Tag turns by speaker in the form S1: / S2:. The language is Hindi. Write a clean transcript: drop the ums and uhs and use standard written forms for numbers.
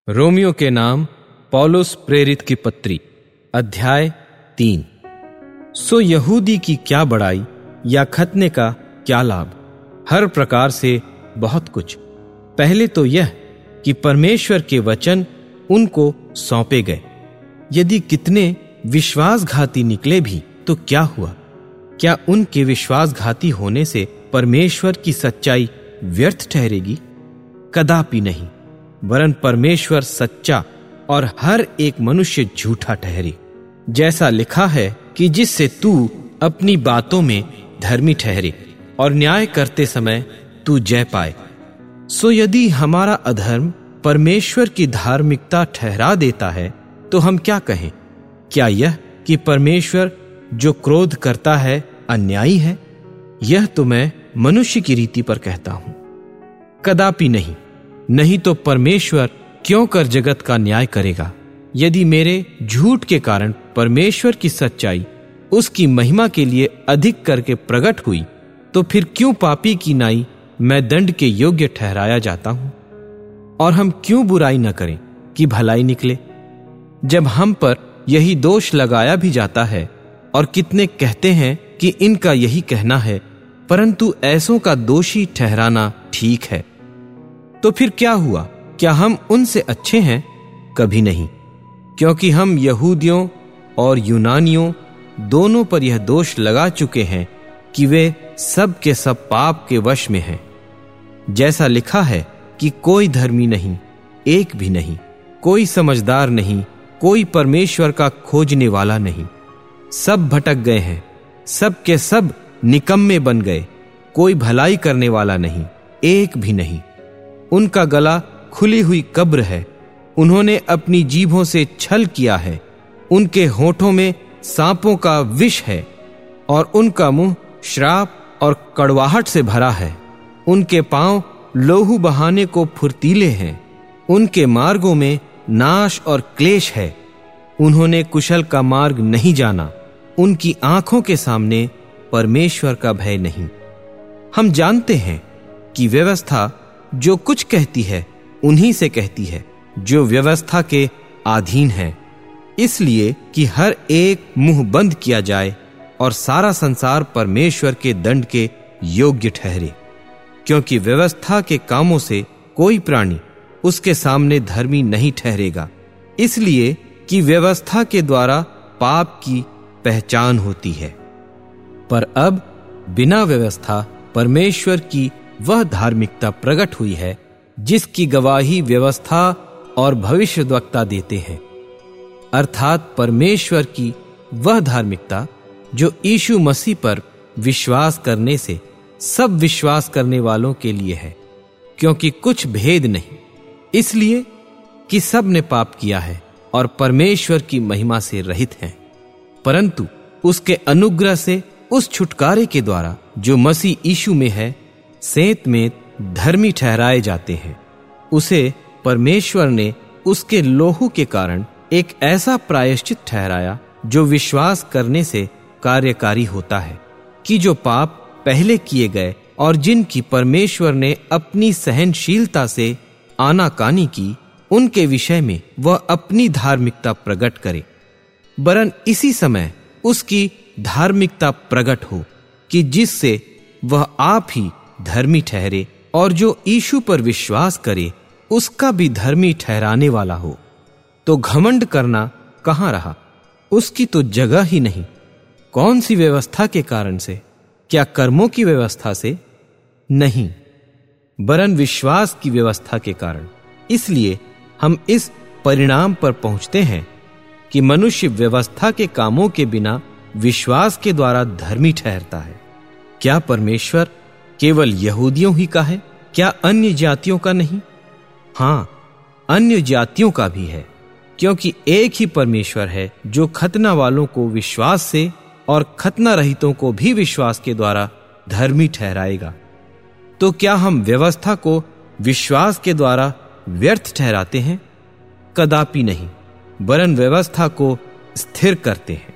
S1: रोमियो के नाम पौलुस प्रेरित की पत्री अध्याय 3। सो यहूदी की क्या बड़ाई या खतने का क्या लाभ? हर प्रकार से बहुत कुछ। पहले तो यह कि परमेश्वर के वचन उनको सौंपे गए। यदि कितने विश्वासघाती निकले भी तो क्या हुआ? क्या उनके विश्वासघाती होने से परमेश्वर की सच्चाई व्यर्थ ठहरेगी? कदापि नहीं, वरन परमेश्वर सच्चा और हर एक मनुष्य झूठा ठहरे। जैसा लिखा है कि जिससे तू अपनी बातों में धर्मी ठहरे और न्याय करते समय तू जय पाए। सो यदि हमारा अधर्म परमेश्वर की धार्मिकता ठहरा देता है तो हम क्या कहें? क्या यह कि परमेश्वर जो क्रोध करता है अन्यायी है? यह तो मैं मनुष्य की रीति पर कहता हूं। कदापि नहीं, नहीं तो परमेश्वर क्यों कर जगत का न्याय करेगा? यदि मेरे झूठ के कारण परमेश्वर की सच्चाई उसकी महिमा के लिए अधिक करके प्रकट हुई, तो फिर क्यों पापी की नाई मैं दंड के योग्य ठहराया जाता हूं? और हम क्यों बुराई न करें कि भलाई निकले? जब हम पर यही दोष लगाया भी जाता है, और कितने कहते हैं कि इनका यही कहना है, परंतु ऐसों का दोषी ठहराना ठीक है। तो फिर क्या हुआ? क्या हम उनसे अच्छे हैं? कभी नहीं, क्योंकि हम यहूदियों और यूनानियों दोनों पर यह दोष लगा चुके हैं कि वे सब के सब पाप के वश में हैं। जैसा लिखा है कि कोई धर्मी नहीं, एक भी नहीं, कोई समझदार नहीं, कोई परमेश्वर का खोजने वाला नहीं। सब भटक गए हैं, सब के सब निकम्मे बन गए, कोई भलाई करने वाला नहीं, एक भी नहीं। उनका गला खुली हुई कब्र है, उन्होंने अपनी जीभों से छल किया है, उनके होठों में सांपों का विष है, और उनका मुंह श्राप और कड़वाहट से भरा है। उनके पांव लोहू बहाने को फुर्तीले हैं, उनके मार्गों में नाश और क्लेश है। उन्होंने कुशल का मार्ग नहीं जाना, उनकी आंखों के सामने परमेश्वर का भय नहीं। हम जानते हैं कि व्यवस्था जो कुछ कहती है उन्हीं से कहती है जो व्यवस्था के अधीन है, इसलिए कि हर एक मुंह बंद किया जाए और सारा संसार परमेश्वर के दंड के योग्य ठहरे। क्योंकि व्यवस्था के कामों से कोई प्राणी उसके सामने धर्मी नहीं ठहरेगा, इसलिए कि व्यवस्था के द्वारा पाप की पहचान होती है। पर अब बिना व्यवस्था परमेश्वर की वह धार्मिकता प्रकट हुई है जिसकी गवाही व्यवस्था और भविष्यद्वक्ता देते हैं, अर्थात परमेश्वर की वह धार्मिकता जो यीशु मसीह पर विश्वास करने से सब विश्वास करने वालों के लिए है। क्योंकि कुछ भेद नहीं, इसलिए कि सब ने पाप किया है और परमेश्वर की महिमा से रहित हैं, परंतु उसके अनुग्रह से उस छुटकारे के द्वारा जो मसीह यीशु में है सेंत में धर्मी ठहराए जाते हैं। उसे परमेश्वर ने उसके लोहू के कारण एक ऐसा प्रायश्चित ठहराया जो विश्वास करने से कार्यकारी होता है, कि जो पाप पहले किए गए और जिनकी परमेश्वर ने अपनी सहनशीलता से आनाकानी की, उनके विषय में वह अपनी धार्मिकता प्रकट करे। वरन इसी समय उसकी धार्मिकता प्रकट हो कि जिससे वह आप ही धर्मी ठहरे, और जो यीशु पर विश्वास करे उसका भी धर्मी ठहराने वाला हो। तो घमंड करना कहां रहा? उसकी तो जगह ही नहीं। कौन सी व्यवस्था के कारण से? क्या कर्मों की व्यवस्था से? नहीं, वरन विश्वास की व्यवस्था के कारण। इसलिए हम इस परिणाम पर पहुंचते हैं कि मनुष्य व्यवस्था के कामों के बिना विश्वास के द्वारा धर्मी ठहरता है। क्या परमेश्वर केवल यहूदियों ही का है? क्या अन्य जातियों का नहीं? हां, अन्य जातियों का भी है, क्योंकि एक ही परमेश्वर है जो खतना वालों को विश्वास से और खतना रहितों को भी विश्वास के द्वारा धर्मी ठहराएगा। तो क्या हम व्यवस्था को विश्वास के द्वारा व्यर्थ ठहराते हैं? कदापि नहीं, वरन व्यवस्था को स्थिर करते हैं।